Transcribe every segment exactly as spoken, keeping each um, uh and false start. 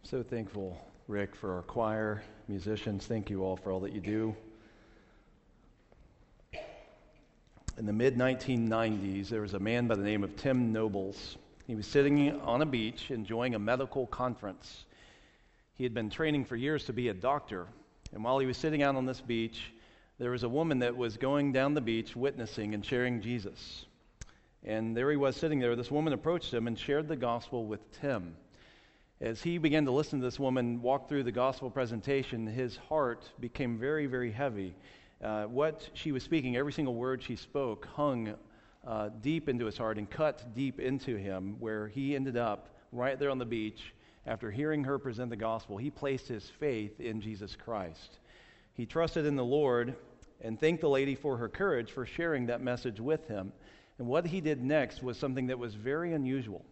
So thankful, Rick, for our choir, musicians. Thank you all for all that you do. In the mid nineteen nineties, there was a man by the name of Tim Nobles. He was sitting on a beach enjoying a medical conference. He had been training for years to be a doctor. And while he was sitting out on this beach, there was a woman that was going down the beach witnessing and sharing Jesus. And there he was sitting there. This woman approached him and shared the gospel with Tim. As he began to listen to this woman walk through the gospel presentation, his heart became very, very heavy. Uh, what she was speaking, every single word she spoke, hung uh, deep into his heart and cut deep into him, where he ended up right there on the beach. After hearing her present the gospel, he placed his faith in Jesus Christ. He trusted in the Lord and thanked the lady for her courage for sharing that message with him. And what he did next was something that was very unusual.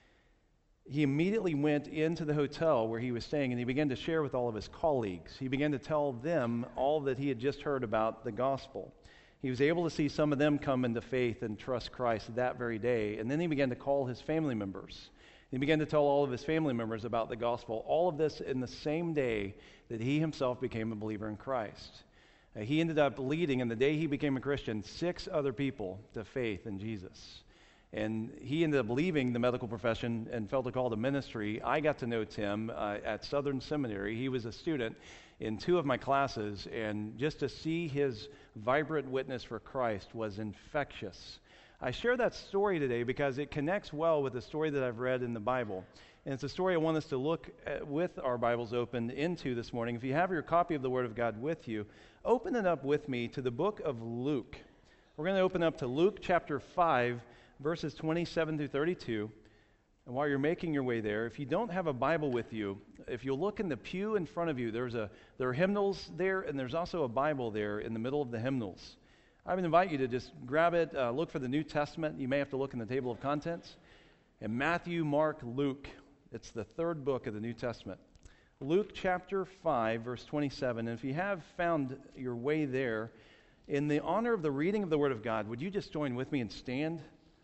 He immediately went into the hotel where he was staying and he began to share with all of his colleagues. He began to tell them all that he had just heard about the gospel. He was able to see some of them come into faith and trust Christ that very day. And then he began to call his family members. He began to tell all of his family members about the gospel. All of this in the same day that he himself became a believer in Christ. Uh, he ended up leading, in the day he became a Christian, six other people to faith in Jesus. And he ended up leaving the medical profession and felt a call to ministry. I got to know Tim uh, at Southern Seminary. He was a student in two of my classes, and just to see his vibrant witness for Christ was infectious. I share that story today because it connects well with the story that I've read in the Bible. And it's a story I want us to look at with our Bibles open into this morning. If you have your copy of the Word of God with you, open it up with me to the book of Luke. We're going to open up to Luke chapter five, verses twenty-seven through thirty-two. And while you're making your way there, if you don't have a Bible with you, if you'll look in the pew in front of you, there's a there are hymnals there, and there's also a Bible there in the middle of the hymnals. I would invite you to just grab it, uh, look for the New Testament. You may have to look in the table of contents. And Matthew, Mark, Luke. It's the third book of the New Testament. Luke chapter five, verse twenty-seven. And if you have found your way there, in the honor of the reading of the Word of God, would you just join with me and stand?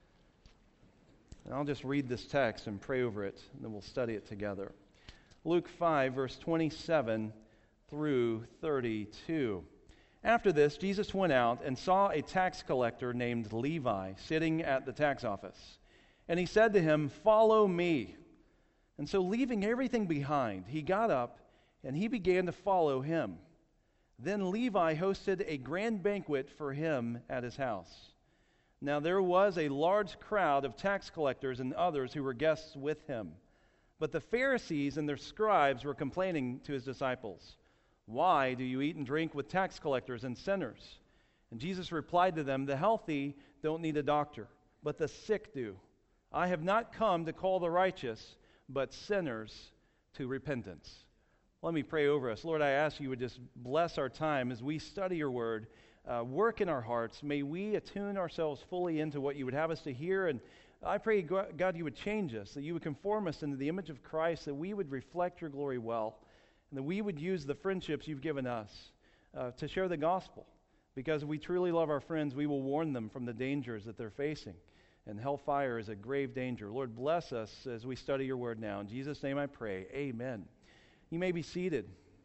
And I'll just read this text and pray over it, and then we'll study it together. Luke five, verse twenty-seven through thirty-two. After this, Jesus went out and saw a tax collector named Levi sitting at the tax office. And he said to him, "Follow me." And so leaving everything behind, he got up and he began to follow him. Then Levi hosted a grand banquet for him at his house. Now there was a large crowd of tax collectors and others who were guests with him. But the Pharisees and their scribes were complaining to his disciples, "Why do you eat and drink with tax collectors and sinners?" And Jesus replied to them, "The healthy don't need a doctor, but the sick do. I have not come to call the righteous, but sinners to repentance." Let me pray over us. Lord, I ask you would just bless our time as we study your word. Uh, work in our hearts. May we attune ourselves fully into what you would have us to hear. And I pray, God, you would change us, that you would conform us into the image of Christ, that we would reflect your glory well, and that we would use the friendships you've given us uh, to share the gospel. Because if we truly love our friends, we will warn them from the dangers that they're facing. And hellfire is a grave danger. Lord, bless us as we study your word now. In Jesus' name I pray, amen. You may be seated.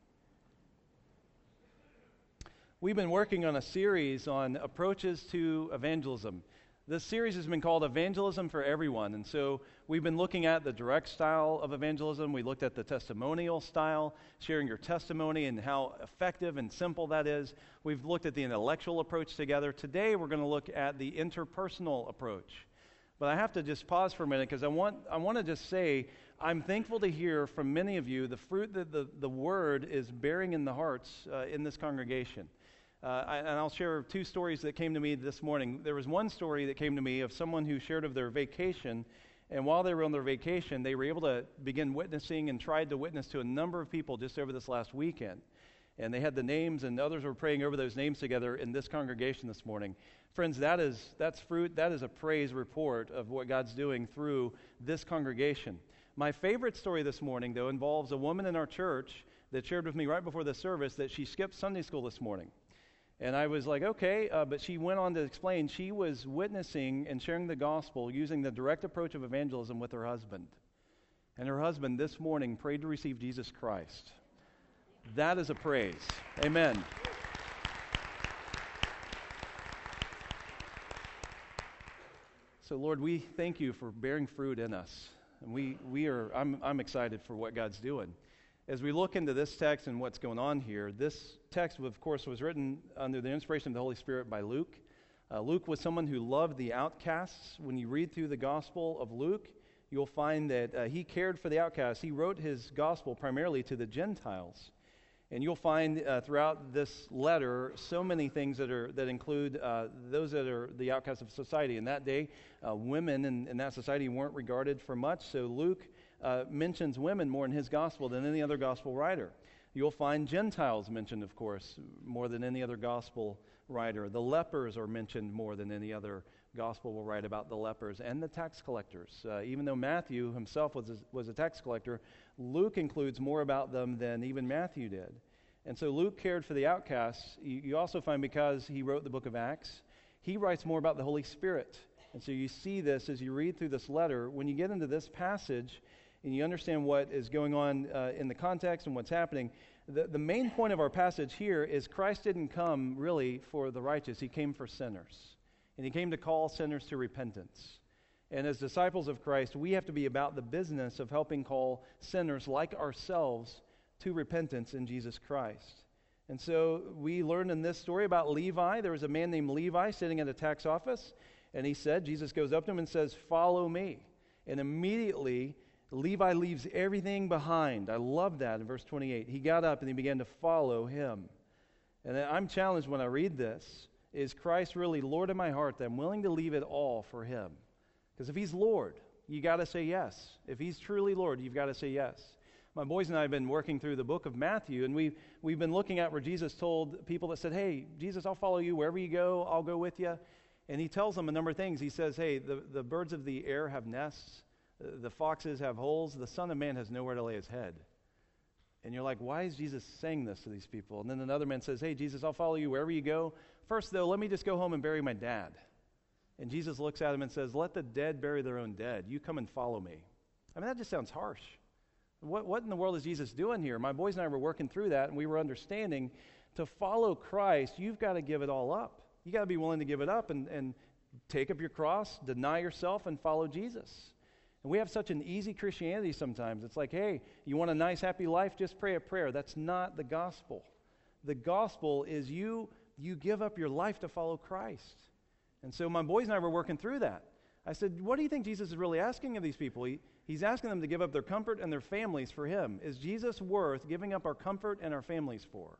We've been working on a series on approaches to evangelism. This series has been called Evangelism for Everyone, and so we've been looking at the direct style of evangelism. We looked at the testimonial style, sharing your testimony and how effective and simple that is. We've looked at the intellectual approach together. Today we're going to look at the interpersonal approach. But I have to just pause for a minute because I want I want to just say I'm thankful to hear from many of you the fruit that the, the Word is bearing in the hearts uh, in this congregation. Uh, I, and I'll share two stories that came to me this morning. There was one story that came to me of someone who shared of their vacation, and while they were on their vacation, they were able to begin witnessing and tried to witness to a number of people just over this last weekend. And they had the names, and others were praying over those names together in this congregation this morning. Friends, that is that's fruit. That is a praise report of what God's doing through this congregation. My favorite story this morning, though, involves a woman in our church that shared with me right before the service that she skipped Sunday school this morning. And I was like, okay, uh, but she went on to explain she was witnessing and sharing the gospel using the direct approach of evangelism with her husband. and her husband this morning prayed to receive Jesus Christ. That is a praise. Amen. So, Lord, we thank you for bearing fruit in us. And we, we are, I'm, I'm excited for what God's doing. As we look into this text and what's going on here, this text, of course, was written under the inspiration of the Holy Spirit by Luke. Uh, Luke was someone who loved the outcasts. When you read through the Gospel of Luke, you'll find that uh, he cared for the outcasts. He wrote his Gospel primarily to the Gentiles. And you'll find uh, throughout this letter so many things that are that include uh, those that are the outcasts of society. In that day, uh, women in, in that society weren't regarded for much, so Luke uh, mentions women more in his gospel than any other gospel writer. You'll find Gentiles mentioned, of course, more than any other gospel writer. The lepers are mentioned more than any other gospel will write about the lepers, and the tax collectors. Uh, even though Matthew himself was a, was a tax collector, Luke includes more about them than even Matthew did. And so Luke cared for the outcasts. You, you also find, because he wrote the book of Acts, he writes more about the Holy Spirit. And so you see this as you read through this letter. When you get into this passage and you understand what is going on uh, in the context and what's happening, the, the main point of our passage here is Christ didn't come really for the righteous. He came for sinners. And he came to call sinners to repentance. And as disciples of Christ, we have to be about the business of helping call sinners like ourselves to repentance in Jesus Christ. And so we learn in this story about Levi. There was a man named Levi sitting at a tax office, and he said, Jesus goes up to him and says, "Follow me." And immediately, Levi leaves everything behind. I love that in verse twenty-eight. He got up and he began to follow him. And I'm challenged when I read this. Is Christ really Lord of my heart that I'm willing to leave it all for him? Because if he's Lord, you got to say yes. If he's truly Lord, you've got to say yes. My boys and I have been working through the book of Matthew, and we've, we've been looking at where Jesus told people that said, "Hey, Jesus, I'll follow you. Wherever you go, I'll go with you." And he tells them a number of things. He says, hey, the, the birds of the air have nests. The foxes have holes. The Son of Man has nowhere to lay his head. And you're like, why is Jesus saying this to these people? And then another man says, "Hey, Jesus, I'll follow you wherever you go. First, though, let me just go home and bury my dad." And Jesus looks at him and says, "Let the dead bury their own dead. You come and follow me." I mean, that just sounds harsh. What, what in the world is Jesus doing here? My boys and I were working through that, and we were understanding to follow Christ, you've got to give it all up. You got to be willing to give it up and, and take up your cross, deny yourself, and follow Jesus. And we have such an easy Christianity sometimes. It's like, hey, you want a nice, happy life? Just pray a prayer. That's not the gospel. The gospel is you, you give up your life to follow Christ. And so my boys and I were working through that. I said, what do you think Jesus is really asking of these people? He, he's asking them to give up their comfort and their families for him. Is Jesus worth giving up our comfort and our families for?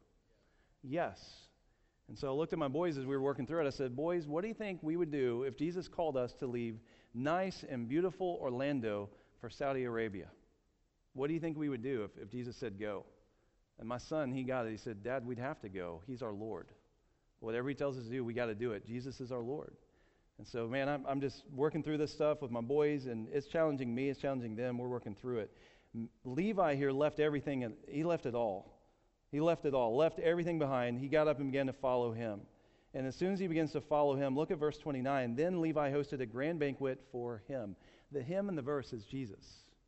Yes. And so I looked at my boys as we were working through it. I said, boys, what do you think we would do if Jesus called us to leave nice and beautiful Orlando for Saudi Arabia? What do you think we would do if, if Jesus said go? And my son, he got it. He said, Dad, we'd have to go. He's our Lord. Whatever he tells us to do, we got to do it. Jesus is our Lord. And so, man, I'm, I'm just working through this stuff with my boys, and it's challenging me. It's challenging them. We're working through it. Levi here left everything, and he left it all. He left it all, left everything behind. He got up and began to follow him. And as soon as he begins to follow him, look at verse twenty-nine. Then Levi hosted a grand banquet for him. The him in the verse is Jesus.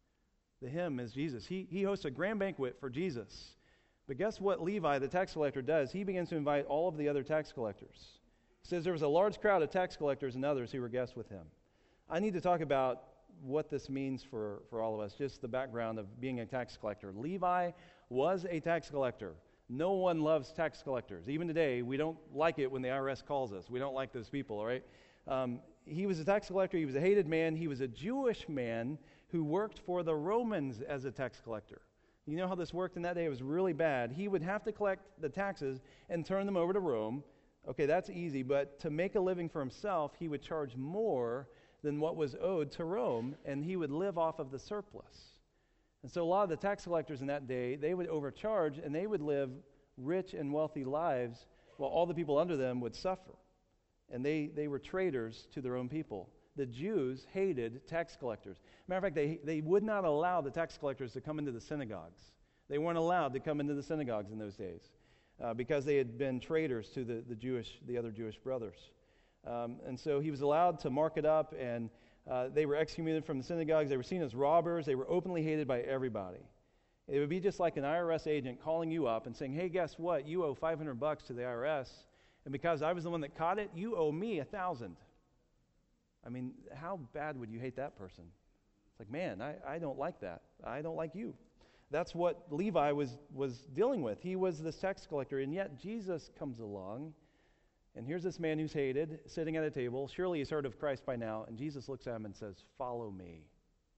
The him is Jesus. He, he hosts a grand banquet for Jesus. But guess what Levi, the tax collector, does? He begins to invite all of the other tax collectors. He says there was a large crowd of tax collectors and others who were guests with him. I need to talk about what this means for, for all of us, just the background of being a tax collector. Levi was a tax collector. No one loves tax collectors. Even today, we don't like it when the I R S calls us. We don't like those people, all right? Um, he was a tax collector. He was a hated man. He was a Jewish man who worked for the Romans as a tax collector. You know how this worked in that day? It was really bad. He would have to collect the taxes and turn them over to Rome. Okay, that's easy, but to make a living for himself, he would charge more than what was owed to Rome, and he would live off of the surplus. And so a lot of the tax collectors in that day, they would overcharge, and they would live rich and wealthy lives while all the people under them would suffer. And they, they were traitors to their own people. The Jews hated tax collectors. Matter of fact, they, they would not allow the tax collectors to come into the synagogues. They weren't allowed to come into the synagogues in those days. Uh, because they had been traitors to the, the Jewish, the other Jewish brothers. Um, and so he was allowed to mark it up, and Uh, they were excommunicated from the synagogues. They were seen as robbers. They were openly hated by everybody. It would be just like an I R S agent calling you up and saying, hey, guess what? You owe five hundred bucks to the I R S, and because I was the one that caught it, you owe me one thousand. I mean, how bad would you hate that person? It's like, man, I, I don't like that. I don't like you. That's what Levi was, was dealing with. He was this tax collector, and yet Jesus comes along, and here's this man who's hated, sitting at a table. Surely he's heard of Christ by now, and Jesus looks at him and says, follow me.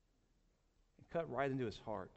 It cut right into his heart.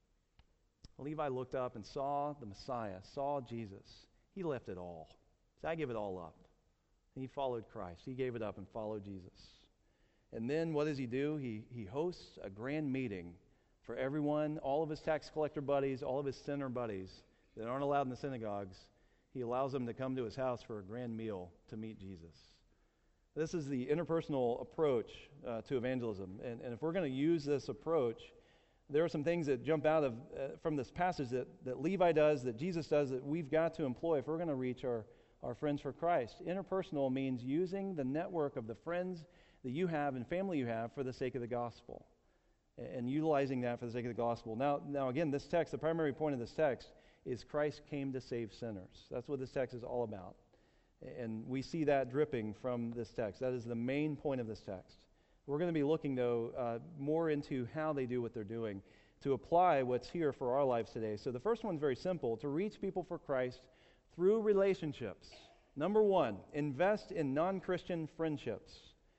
Levi looked up and saw the Messiah, saw Jesus. He left it all. He said, I give it all up. And he followed Christ. He gave it up and followed Jesus. And then what does he do? He, he hosts a grand meeting for everyone, all of his tax collector buddies, all of his sinner buddies that aren't allowed in the synagogues. He allows them to come to his house for a grand meal to meet Jesus. This is the interpersonal approach uh, to evangelism. And, and if we're going to use this approach, there are some things that jump out of uh, from this passage that, that Levi does, that Jesus does, that we've got to employ if we're going to reach our, our friends for Christ. Interpersonal means using the network of the friends that you have and family you have for the sake of the gospel, and, and utilizing that for the sake of the gospel. Now, now again, this text, the primary point of this text is Christ came to save sinners. That's what this text is all about. And we see that dripping from this text. That is the main point of this text. We're going to be looking, though, uh, more into how they do what they're doing to apply what's here for our lives today. So the first one's very simple: to reach people for Christ through relationships. Number one, invest in non-Christian friendships.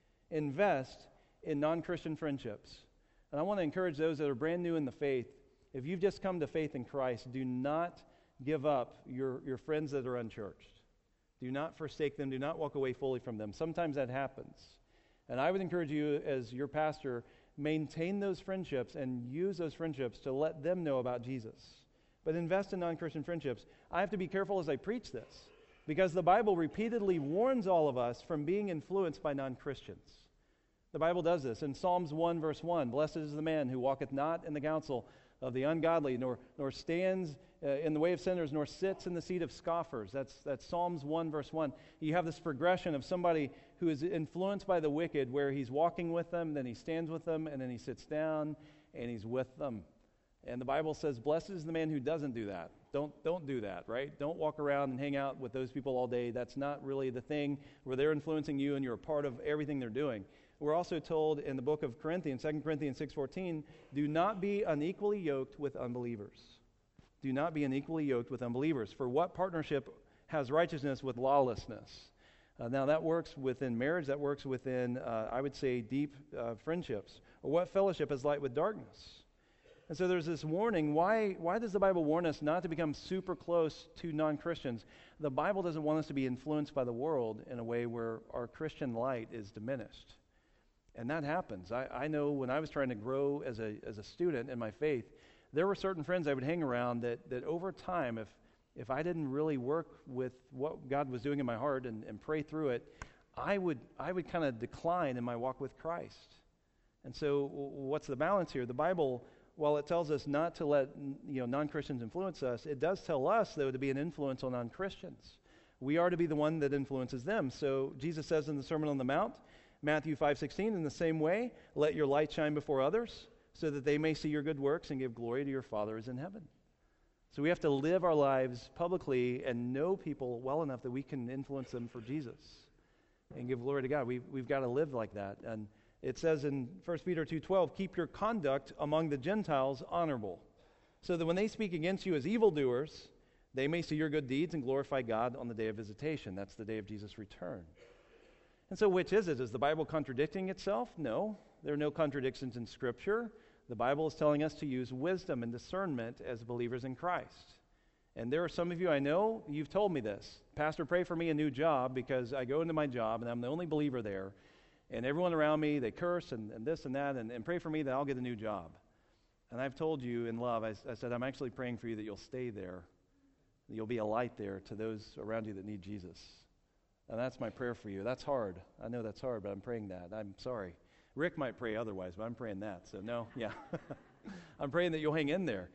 Invest in non-Christian friendships. And I want to encourage those that are brand new in the faith, if you've just come to faith in Christ, do not give up your, your friends that are unchurched. Do not forsake them. Do not walk away fully from them. Sometimes that happens. And I would encourage you, as your pastor, maintain those friendships and use those friendships to let them know about Jesus. But invest in non-Christian friendships. I have to be careful as I preach this, because the Bible repeatedly warns all of us from being influenced by non-Christians. The Bible does this. In Psalms one, verse one, blessed is the man who walketh not in the counsel of the ungodly, nor nor stands uh, in the way of sinners, nor sits in the seat of scoffers. That's, that's Psalms one, verse one. You have this progression of somebody who is influenced by the wicked, where he's walking with them, then he stands with them, and then he sits down, and he's with them. And the Bible says, blessed is the man who doesn't do that. Don't, don't do that, right? Don't walk around and hang out with those people all day. That's not really the thing where they're influencing you and you're a part of everything they're doing. We're also told in the book of Corinthians, Second Corinthians six fourteen, do not be unequally yoked with unbelievers. Do not be unequally yoked with unbelievers. For what partnership has righteousness with lawlessness? Uh, now that works within marriage, that works within, uh, I would say, deep uh, friendships. Or what fellowship is light with darkness? And so there's this warning. Why, why does the Bible warn us not to become super close to non-Christians? The Bible doesn't want us to be influenced by the world in a way where our Christian light is diminished. And that happens. I, I know when I was trying to grow as a as a student in my faith, there were certain friends I would hang around that, that over time, if if I didn't really work with what God was doing in my heart and, and pray through it, I would I would kind of decline in my walk with Christ. And so what's the balance here? The Bible, while it tells us not to let you know non-Christians influence us, it does tell us, though, to be an influence on non-Christians. We are to be the one that influences them. So Jesus says in the Sermon on the Mount, Matthew five sixteen, in the same way, let your light shine before others, so that they may see your good works and give glory to your Father who is in heaven. So we have to live our lives publicly and know people well enough that we can influence them for Jesus and give glory to God. We've, we've got to live like that. And it says in First Peter two twelve, keep your conduct among the Gentiles honorable, so that when they speak against you as evildoers, they may see your good deeds and glorify God on the day of visitation. That's the day of Jesus' return. And so which is it? Is the Bible contradicting itself? No. There are no contradictions in Scripture. The Bible is telling us to use wisdom and discernment as believers in Christ. And there are some of you I know, you've told me this. Pastor, pray for me a new job, because I go into my job and I'm the only believer there. And everyone around me, they curse and, and this and that, and, and pray for me that I'll get a new job. And I've told you in love, I, I said, I'm actually praying for you that you'll stay there, that you'll be a light there to those around you that need Jesus. And that's my prayer for you. That's hard. I know that's hard, but I'm praying that. I'm sorry. Rick might pray otherwise, but I'm praying that. So no, yeah. I'm praying that you'll hang in there.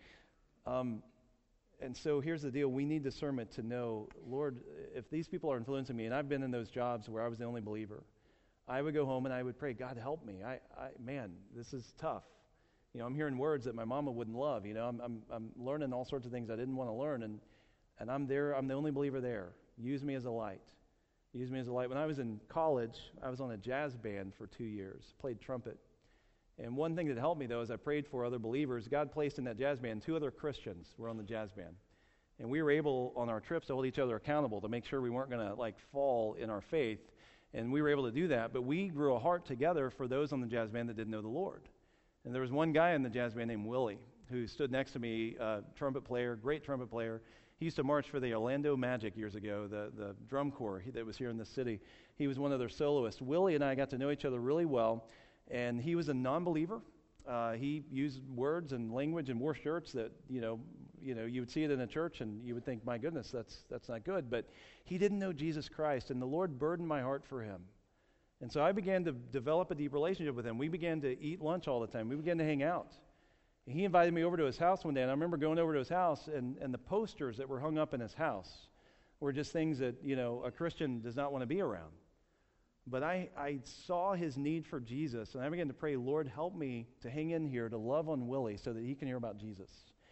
Um, and so here's the deal. We need discernment to know, Lord, if these people are influencing me, and I've been in those jobs where I was the only believer, I would go home and I would pray, God, help me. I, I man, this is tough. You know, I'm hearing words that my mama wouldn't love. You know, I'm, I'm, I'm learning all sorts of things I didn't want to learn, and, and I'm there. I'm the only believer there. Use me as a light. Use me as a light. When I was in college, I was on a jazz band for two years, played trumpet. And one thing that helped me, though, as I prayed for other believers, God placed in that jazz band two other Christians were on the jazz band. And we were able, on our trips, to hold each other accountable to make sure we weren't going to, like, fall in our faith. And we were able to do that. But we grew a heart together for those on the jazz band that didn't know the Lord. And there was one guy in the jazz band named Willie who stood next to me, uh, trumpet player, great trumpet player. He used to march for the Orlando Magic years ago, the, the drum corps he, that was here in the city. He was one of their soloists. Willie and I got to know each other really well, and he was a non-believer. Uh, he used words and language and wore shirts that, you know, you know, you would see it in a church and you would think, my goodness, that's that's not good. But he didn't know Jesus Christ, and the Lord burdened my heart for him. And so I began to develop a deep relationship with him. We began to eat lunch all the time. We began to hang out. And he invited me over to his house one day, and I remember going over to his house, and, and the posters that were hung up in his house were just things that, you know, a Christian does not want to be around. But I, I saw his need for Jesus, and I began to pray, Lord, help me to hang in here, to love on Willie so that he can hear about Jesus.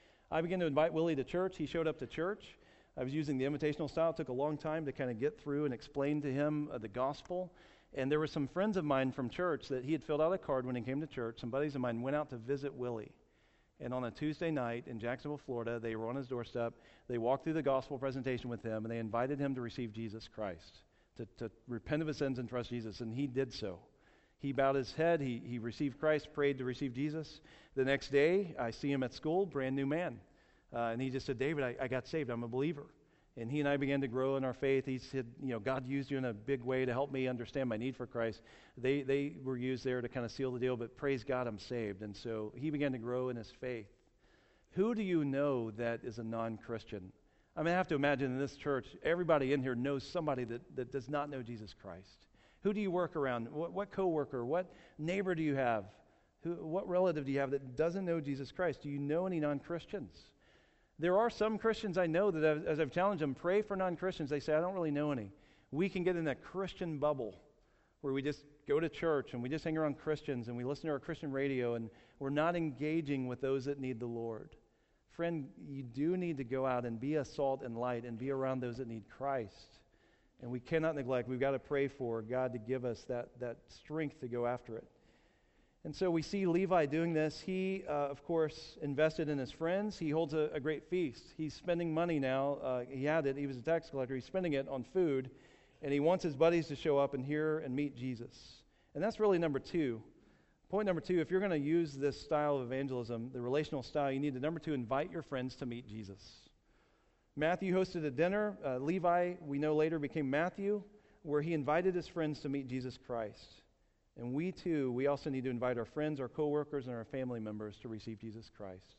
I began to invite Willie to church. He showed up to church. I was using the invitational style. It took a long time to kind of get through and explain to him uh, the gospel. And there were some friends of mine from church that he had filled out a card when he came to church. Some buddies of mine went out to visit Willie. And on a Tuesday night in Jacksonville, Florida, they were on his doorstep. They walked through the gospel presentation with him, and they invited him to receive Jesus Christ, to, to repent of his sins and trust Jesus. And he did so. He bowed his head. He, he received Christ, prayed to receive Jesus. The next day, I see him at school, brand new man. Uh, and he just said, David, I, I got saved. I'm a believer. And he and I began to grow in our faith. He said, you know, God used you in a big way to help me understand my need for Christ. They they were used there to kind of seal the deal, but praise God, I'm saved. And so he began to grow in his faith. Who do you know that is a non-Christian? I mean, I have to imagine in this church, everybody in here knows somebody that, that does not know Jesus Christ. Who do you work around? What, what coworker? What neighbor do you have? Who, what relative do you have that doesn't know Jesus Christ? Do you know any non-Christians? There are some Christians I know that I've, as I've challenged them, pray for non-Christians. They say, I don't really know any. We can get in that Christian bubble where we just go to church and we just hang around Christians and we listen to our Christian radio and we're not engaging with those that need the Lord. Friend, you do need to go out and be a salt and light and be around those that need Christ. And we cannot neglect. We've got to pray for God to give us that, that strength to go after it. And so we see Levi doing this. He, uh, of course, invested in his friends. He holds a, a great feast. He's spending money now. Uh, he had it. He was a tax collector. He's spending it on food. And he wants his buddies to show up and hear and meet Jesus. And that's really number two. Point number two, if you're going to use this style of evangelism, the relational style, you need to, number two, invite your friends to meet Jesus. Matthew hosted a dinner. Uh, Levi, we know later, became Matthew, where he invited his friends to meet Jesus Christ. And we too, we also need to invite our friends, our coworkers, and our family members to receive Jesus Christ.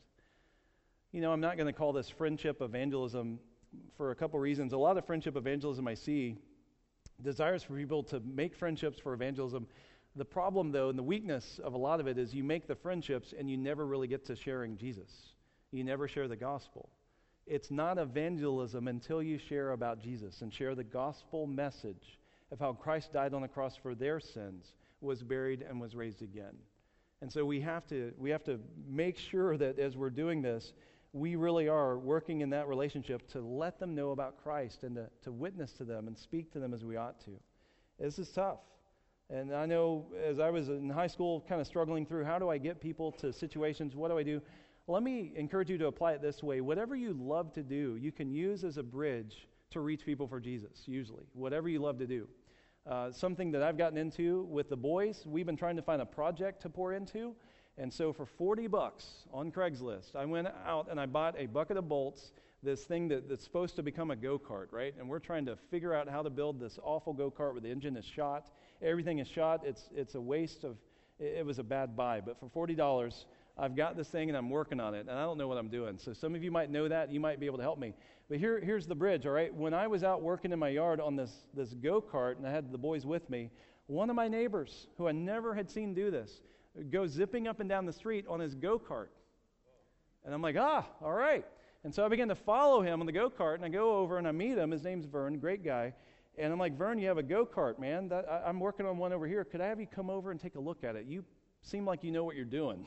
You know, I'm not going to call this friendship evangelism for a couple reasons. A lot of friendship evangelism I see desires for people to make friendships for evangelism. The problem, though, and the weakness of a lot of it is you make the friendships and you never really get to sharing Jesus. You never share the gospel. It's not evangelism until you share about Jesus and share the gospel message of how Christ died on the cross for their sins, was buried, and was raised again. And so we have to we have to make sure that as we're doing this, we really are working in that relationship to let them know about Christ and to, to witness to them and speak to them as we ought to. This is tough. And I know as I was in high school kind of struggling through, how do I get people to situations? What do I do? Let me encourage you to apply it this way. Whatever you love to do, you can use as a bridge to reach people for Jesus, usually. Whatever you love to do. Uh, something that I've gotten into with the boys, we've been trying to find a project to pour into. And so for forty bucks on Craigslist, I went out and I bought a bucket of bolts, this thing that, that's supposed to become a go-kart, right? And we're trying to figure out how to build this awful go-kart where the engine is shot. Everything is shot. It's it's a waste of, it, it was a bad buy. But for forty dollars, I've got this thing and I'm working on it, and I don't know what I'm doing. So some of you might know that. You might be able to help me. But here, here's the bridge, all right? When I was out working in my yard on this, this go-kart, and I had the boys with me, one of my neighbors, who I never had seen do this, goes zipping up and down the street on his go-kart. And I'm like, ah, all right. And so I began to follow him on the go-kart, and I go over and I meet him. His name's Vern, great guy. And I'm like, Vern, you have a go-kart, man. That, I, I'm working on one over here. Could I have you come over and take a look at it? You seem like you know what you're doing.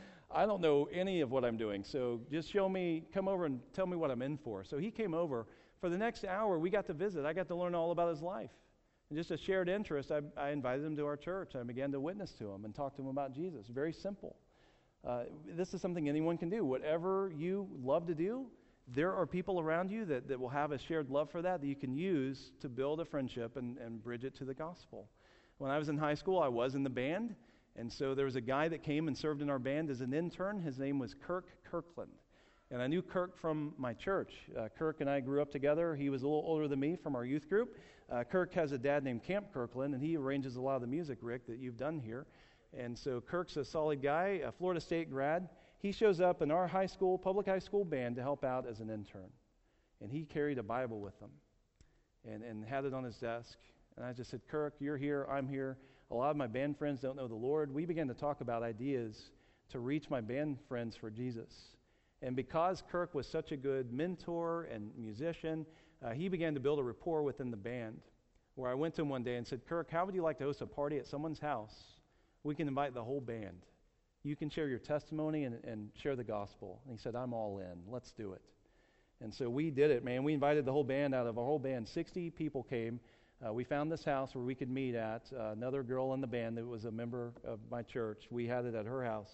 I don't know any of what I'm doing, so just show me, come over and tell me what I'm in for. So he came over. For the next hour, we got to visit. I got to learn all about his life. And just a shared interest, I, I invited him to our church. I began to witness to him and talk to him about Jesus. Very simple. Uh, this is something anyone can do. Whatever you love to do, there are people around you that, that will have a shared love for that that you can use to build a friendship and, and bridge it to the gospel. When I was in high school, I was in the band. And so there was a guy that came and served in our band as an intern. His name was Kirk Kirkland. And I knew Kirk from my church. Uh, Kirk and I grew up together. He was a little older than me from our youth group. Uh, Kirk has a dad named Camp Kirkland, and he arranges a lot of the music, Rick, that you've done here. And so Kirk's a solid guy, a Florida State grad. He shows up in our high school, public high school band to help out as an intern. And he carried a Bible with him and, and had it on his desk. And I just said, Kirk, you're here, I'm here. A lot of my band friends don't know the Lord. We began to talk about ideas to reach my band friends for Jesus. And because Kirk was such a good mentor and musician, uh, he began to build a rapport within the band, where I went to him one day and said, Kirk, how would you like to host a party at someone's house? We can invite the whole band. You can share your testimony and, and share the gospel. And he said, I'm all in. Let's do it. And so we did it, man. We invited the whole band. Out of our whole band, sixty people came. Uh, we found this house where we could meet at. Uh, another girl in the band that was a member of my church, we had it at her house.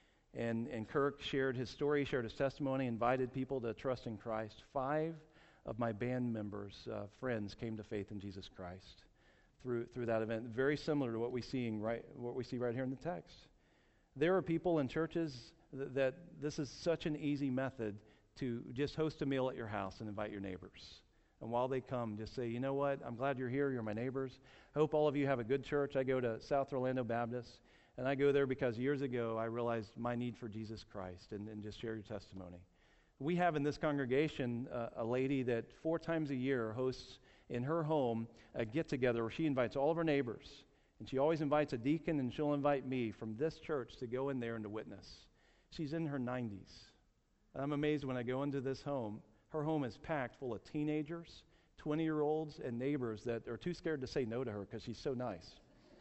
And, and Kirk shared his story, shared his testimony, invited people to trust in Christ. Five of my band members, uh, friends, came to faith in Jesus Christ through through that event. Very similar to what we seeing right what we see right here in the text. There are people in churches th- that this is such an easy method to just host a meal at your house and invite your neighbors. And while they come, just say, you know what, I'm glad you're here, you're my neighbors. I hope all of you have a good church. I go to South Orlando Baptist, and I go there because years ago I realized my need for Jesus Christ, and, and just share your testimony. We have in this congregation uh, a lady that four times a year hosts in her home a get-together where she invites all of her neighbors. And she always invites a deacon, and she'll invite me from this church to go in there and to witness. She's in her nineties. And I'm amazed when I go into this home. Her home is packed full of teenagers, twenty-year-olds, and neighbors that are too scared to say no to her because she's so nice.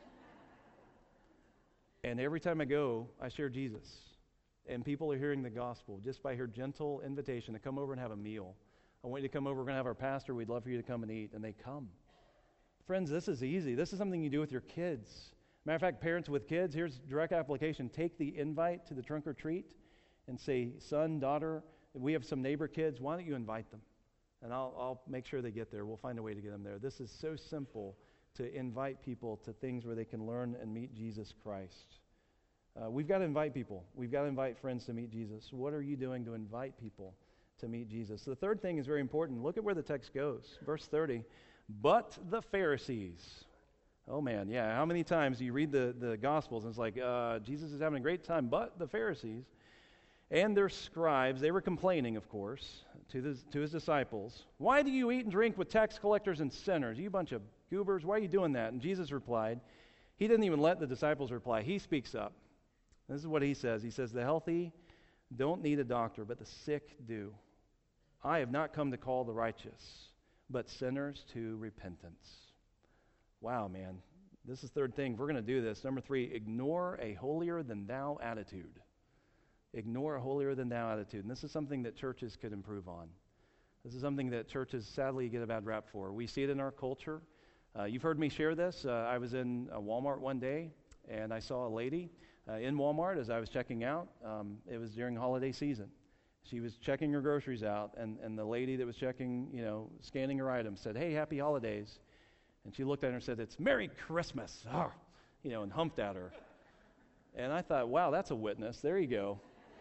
And every time I go, I share Jesus. And people are hearing the gospel just by her gentle invitation to come over and have a meal. I want you to come over. We're going to have our pastor. We'd love for you to come and eat. And they come. Friends, this is easy. This is something you do with your kids. Matter of fact, parents with kids, here's direct application. Take the invite to the trunk or treat and say, son, daughter, we have some neighbor kids. Why don't you invite them? And I'll, I'll make sure they get there. We'll find a way to get them there. This is so simple to invite people to things where they can learn and meet Jesus Christ. Uh, we've got to invite people. We've got to invite friends to meet Jesus. What are you doing to invite people to meet Jesus? The third thing is very important. Look at where the text goes. Verse thirty, but the Pharisees. Oh man, yeah. How many times do you read the, the Gospels and it's like, uh, Jesus is having a great time, but the Pharisees and their scribes, they were complaining, of course, to, the, to his disciples. Why do you eat and drink with tax collectors and sinners? You bunch of goobers, why are you doing that? And Jesus replied, he didn't even let the disciples reply. He speaks up. This is what he says. He says, the healthy don't need a doctor, but the sick do. I have not come to call the righteous, but sinners to repentance. Wow, man. This is the third thing. We're going to do this. Number three, ignore a holier-than-thou attitude. Ignore a holier-than-thou attitude. And this is something that churches could improve on. This is something that churches sadly get a bad rap for. We see it in our culture. Uh, you've heard me share this. Uh, I was in a Walmart one day, and I saw a lady uh, in Walmart as I was checking out. Um, it was during holiday season. She was checking her groceries out, and, and the lady that was checking, you know, scanning her items said, hey, happy holidays. And she looked at her and said, it's Merry Christmas, oh, you know, and humped at her. And I thought, wow, that's a witness. There you go.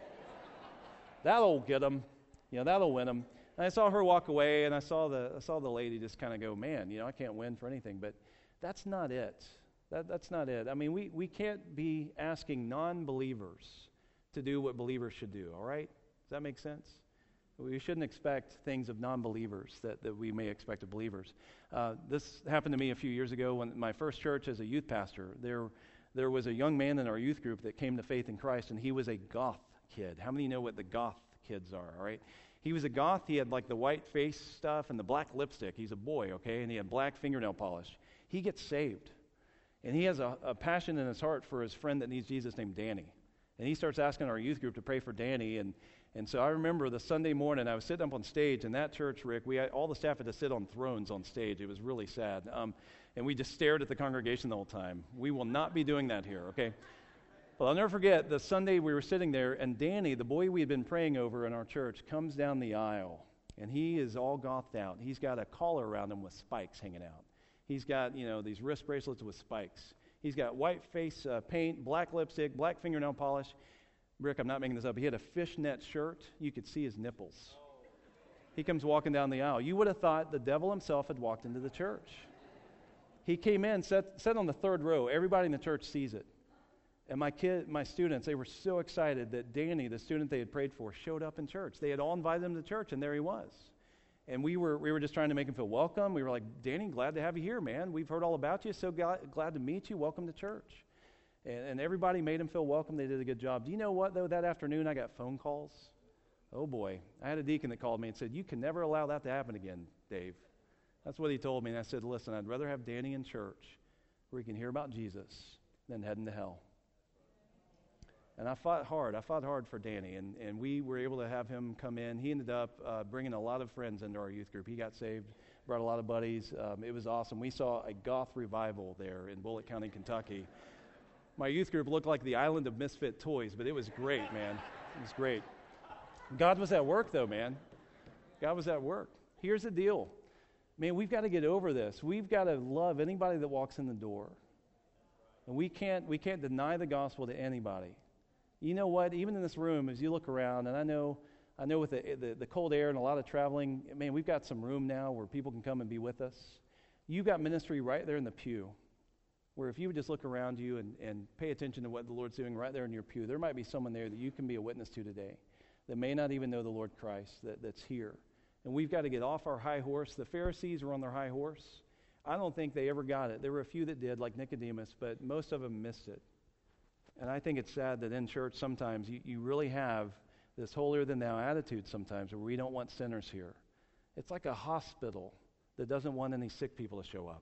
That'll get them. You know, that'll win them. And I saw her walk away, and I saw the I saw the lady just kind of go, man, you know, I can't win for anything. But that's not it. That That's not it. I mean, we, we can't be asking non-believers to do what believers should do, all right? Does that make sense? We shouldn't expect things of non-believers that, that we may expect of believers. Uh, this happened to me a few years ago when my first church as a youth pastor. There, there was a young man in our youth group that came to faith in Christ, and he was a goth kid. How many know what the goth kids are, all right? He was a goth. He had like the white face stuff and the black lipstick. He's a boy, okay? And he had black fingernail polish. He gets saved. And he has a, a passion in his heart for his friend that needs Jesus named Danny. And he starts asking our youth group to pray for Danny. And, and so I remember the Sunday morning, I was sitting up on stage in that church, Rick. We had, all the staff had to sit on thrones on stage. It was really sad. Um, and we just stared at the congregation the whole time. We will not be doing that here, okay? Well, I'll never forget the Sunday we were sitting there, and Danny, the boy we had been praying over in our church, comes down the aisle. And he is all gothed out. He's got a collar around him with spikes hanging out. He's got, you know, these wrist bracelets with spikes. He's got white face uh, paint, black lipstick, black fingernail polish. Rick, I'm not making this up. He had a fishnet shirt. You could see his nipples. He comes walking down the aisle. You would have thought the devil himself had walked into the church. He came in, sat, sat on the third row. Everybody in the church sees it. And my kid, my students, they were so excited that Danny, the student they had prayed for, showed up in church. They had all invited him to church, and there he was. And we were we were just trying to make him feel welcome. We were like, Danny, glad to have you here, man. We've heard all about you. So glad, glad to meet you. Welcome to church. And, and everybody made him feel welcome. They did a good job. Do you know what, though? That afternoon, I got phone calls. Oh, boy. I had a deacon that called me and said, you can never allow that to happen again, Dave. That's what he told me. And I said, listen, I'd rather have Danny in church where he can hear about Jesus than heading to hell. And I fought hard. I fought hard for Danny, and, and we were able to have him come in. He ended up uh, bringing a lot of friends into our youth group. He got saved, brought a lot of buddies. Um, it was awesome. We saw a goth revival there in Bullitt County, Kentucky. My youth group looked like the island of misfit toys, but it was great, man. It was great. God was at work, though, man. God was at work. Here's the deal. Man, we've got to get over this. We've got to love anybody that walks in the door. And we can't we can't deny the gospel to anybody. You know what? Even in this room, as you look around, and I know I know with the, the, the cold air and a lot of traveling, man, we've got some room now where people can come and be with us. You've got ministry right there in the pew, where if you would just look around you and, and pay attention to what the Lord's doing right there in your pew, there might be someone there that you can be a witness to today that may not even know the Lord Christ that, that's here. And we've got to get off our high horse. The Pharisees were on their high horse. I don't think they ever got it. There were a few that did, like Nicodemus, but most of them missed it. And I think it's sad that in church sometimes you, you really have this holier-than-thou attitude sometimes where we don't want sinners here. It's like a hospital that doesn't want any sick people to show up.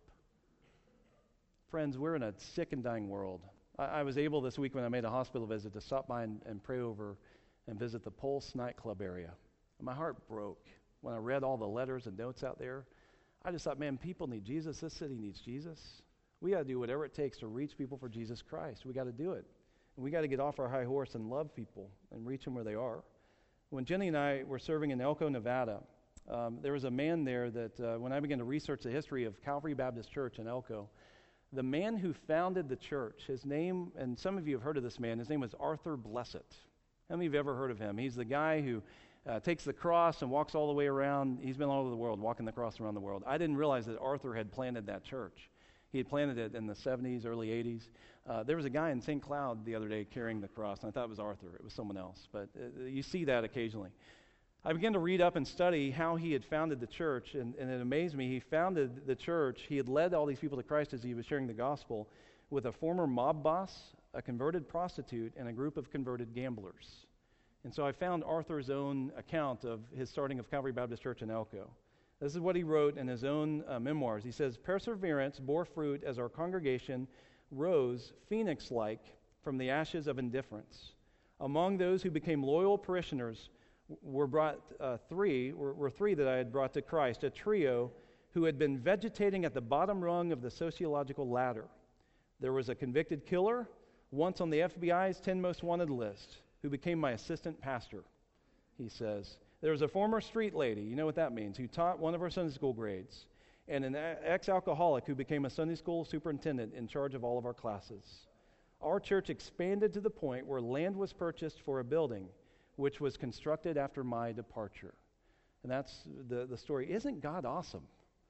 Friends, we're in a sick and dying world. I, I was able this week when I made a hospital visit to stop by and, and pray over and visit the Pulse nightclub area. And my heart broke when I read all the letters and notes out there. I just thought, man, people need Jesus. This city needs Jesus. We got to do whatever it takes to reach people for Jesus Christ. We got to do it. And we got to get off our high horse and love people and reach them where they are. When Jenny and I were serving in Elko, Nevada, um, there was a man there that uh, when I began to research the history of Calvary Baptist Church in Elko, the man who founded the church, his name, and some of you have heard of this man, his name was Arthur Blessitt. How many of you have ever heard of him? He's the guy who uh, takes the cross and walks all the way around. He's been all over the world, walking the cross around the world. I didn't realize that Arthur had planted that church. He had planted it in the seventies, early eighties. Uh, there was a guy in Saint Cloud the other day carrying the cross, and I thought it was Arthur. It was someone else, but uh, you see that occasionally. I began to read up and study how he had founded the church, and, and it amazed me. He founded the church. He had led all these people to Christ as he was sharing the gospel with a former mob boss, a converted prostitute, and a group of converted gamblers. And so I found Arthur's own account of his starting of Calvary Baptist Church in Elko. This is what he wrote in his own uh, memoirs. He says, "Perseverance bore fruit as our congregation rose phoenix-like from the ashes of indifference. Among those who became loyal parishioners were brought uh, three, were, were three that I had brought to Christ, a trio who had been vegetating at the bottom rung of the sociological ladder. There was a convicted killer, once on the F B I's ten most wanted list, who became my assistant pastor," he says. "There was a former street lady," you know what that means, "who taught one of our Sunday school grades, and an ex-alcoholic who became a Sunday school superintendent in charge of all of our classes. Our church expanded to the point where land was purchased for a building, which was constructed after my departure." And that's the, the story. Isn't God awesome?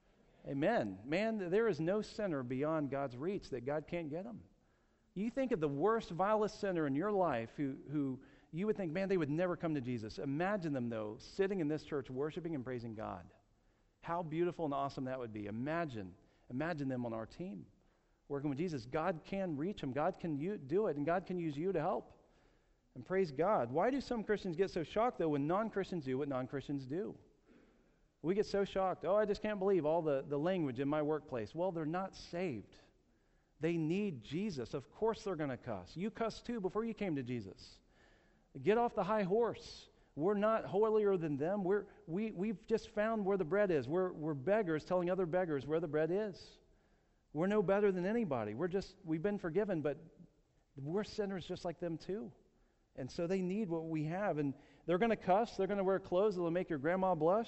Amen. Man, there is no sinner beyond God's reach that God can't get him. You think of the worst, vilest sinner in your life who, who you would think, man, they would never come to Jesus. Imagine them, though, sitting in this church worshiping and praising God. How beautiful and awesome that would be. Imagine, imagine them on our team working with Jesus. God can reach them. God can u- do it, and God can use you to help. And praise God. Why do some Christians get so shocked, though, when non-Christians do what non-Christians do? We get so shocked. Oh, I just can't believe all the, the language in my workplace. Well, they're not saved. They need Jesus. Of course they're going to cuss. You cussed too before you came to Jesus. Get off the high horse. We're not holier than them. We're, we, we've just found where the bread is. We're, we're beggars telling other beggars where the bread is. We're no better than anybody. We're just, we've been forgiven, but we're sinners just like them too. And so they need what we have. And they're going to cuss. They're going to wear clothes that will make your grandma blush.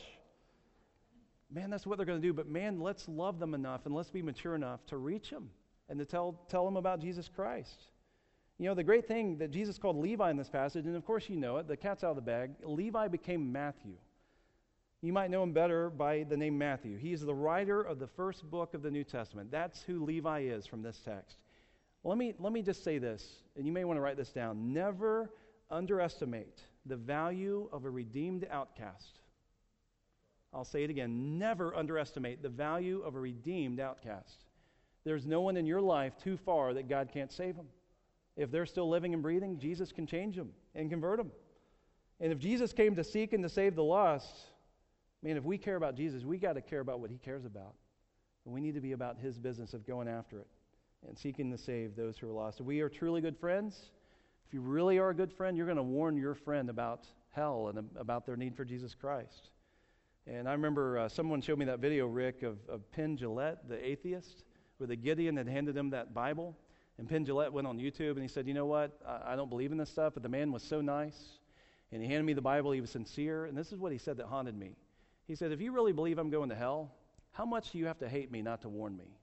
Man, that's what they're going to do. But man, let's love them enough and let's be mature enough to reach them and to tell, tell them about Jesus Christ. You know, the great thing that Jesus called Levi in this passage, and of course you know it, the cat's out of the bag, Levi became Matthew. You might know him better by the name Matthew. He is the writer of the first book of the New Testament. That's who Levi is from this text. Well, let me, let me just say this, and you may want to write this down. Never underestimate the value of a redeemed outcast. I'll say it again. Never underestimate the value of a redeemed outcast. There's no one in your life too far that God can't save them. If they're still living and breathing, Jesus can change them and convert them. And if Jesus came to seek and to save the lost, man, if we care about Jesus, we got to care about what he cares about. And we need to be about his business of going after it and seeking to save those who are lost. If we are truly good friends, if you really are a good friend, you're going to warn your friend about hell and about their need for Jesus Christ. And I remember uh, someone showed me that video, Rick, of, of Penn Jillette, the atheist, where the Gideon had handed him that Bible. And Penn Jillette went on YouTube and he said, you know what, I, I don't believe in this stuff, but the man was so nice. And he handed me the Bible, he was sincere. And this is what he said that haunted me. He said, if you really believe I'm going to hell, how much do you have to hate me not to warn me?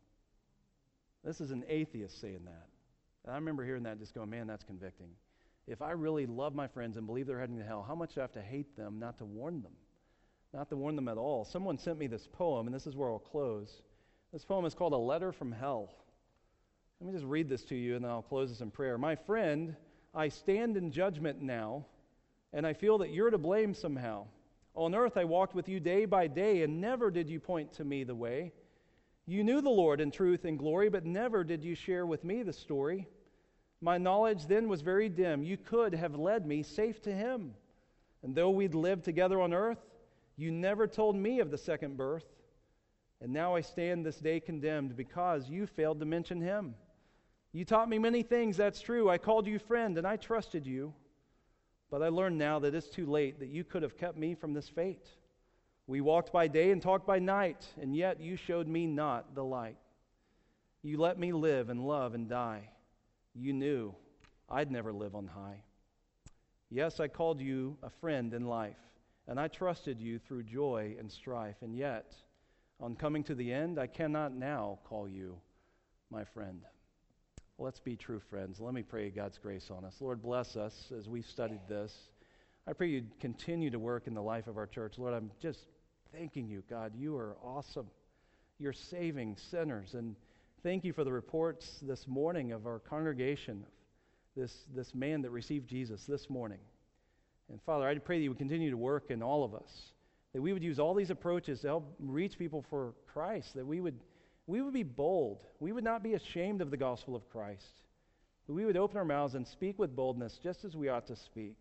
This is an atheist saying that. And I remember hearing that just going, man, that's convicting. If I really love my friends and believe they're heading to hell, how much do I have to hate them not to warn them? Not to warn them at all. Someone sent me this poem, and this is where I'll close. This poem is called A Letter from Hell. Let me just read this to you, and then I'll close this in prayer. My friend, I stand in judgment now, and I feel that you're to blame somehow. On earth I walked with you day by day, and never did you point to me the way. You knew the Lord in truth and glory, but never did you share with me the story. My knowledge then was very dim. You could have led me safe to him. And though we'd lived together on earth, you never told me of the second birth. And now I stand this day condemned because you failed to mention him. You taught me many things, that's true. I called you friend and I trusted you. But I learn now that it's too late, that you could have kept me from this fate. We walked by day and talked by night, and yet you showed me not the light. You let me live and love and die. You knew I'd never live on high. Yes, I called you a friend in life, and I trusted you through joy and strife, and yet, on coming to the end, I cannot now call you my friend. Let's be true friends. Let me pray God's grace on us. Lord, bless us as we've studied this. I pray you'd continue to work in the life of our church. Lord, I'm just thanking you, God. You are awesome. You're saving sinners. And thank you for the reports this morning of our congregation, this, this man that received Jesus this morning. And Father, I pray that you would continue to work in all of us, that we would use all these approaches to help reach people for Christ, that we would we would be bold. We would not be ashamed of the gospel of Christ. But we would open our mouths and speak with boldness just as we ought to speak.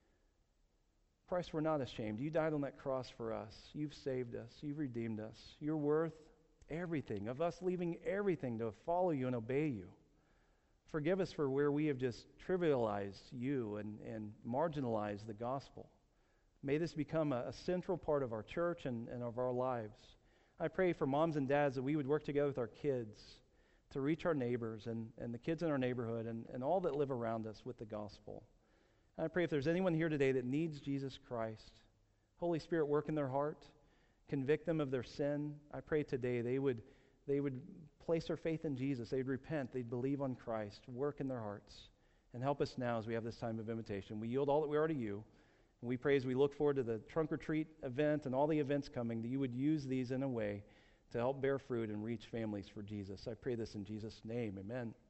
Christ, we're not ashamed. You died on that cross for us. You've saved us. You've redeemed us. You're worth everything, of us leaving everything to follow you and obey you. Forgive us for where we have just trivialized you and, and marginalized the gospel. May this become a, a central part of our church and, and of our lives. I pray for moms and dads that we would work together with our kids to reach our neighbors and, and the kids in our neighborhood and, and all that live around us with the gospel. And I pray if there's anyone here today that needs Jesus Christ, Holy Spirit, work in their heart, convict them of their sin. I pray today they would they would place their faith in Jesus. They'd repent. They'd believe on Christ. Work in their hearts. And help us now as we have this time of invitation. We yield all that we are to you. And we pray as we look forward to the trunk or treat event and all the events coming, that you would use these in a way to help bear fruit and reach families for Jesus. I pray this in Jesus' name. Amen.